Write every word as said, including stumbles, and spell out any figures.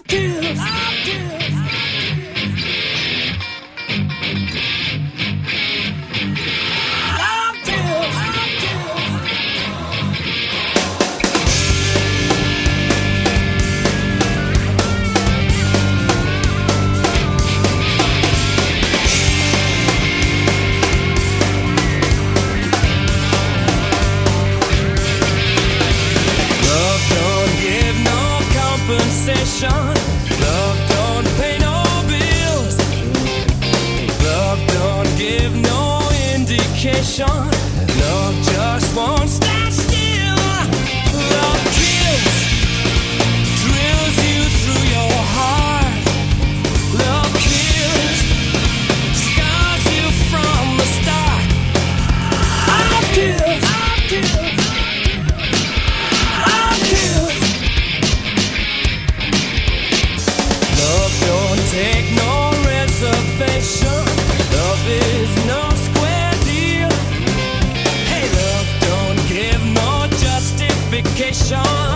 kills. Love kills. Love kills. Love don't give no compensation. Love don't pay no bills. Love don't give no indication. Love just won't stand still. Love kills, drills you through your heart. Love kills, scars you from the start. Love kills. Love kills. Love kills. Love don't take no reservation. Love is no square deal. Hey, love don't give no justification.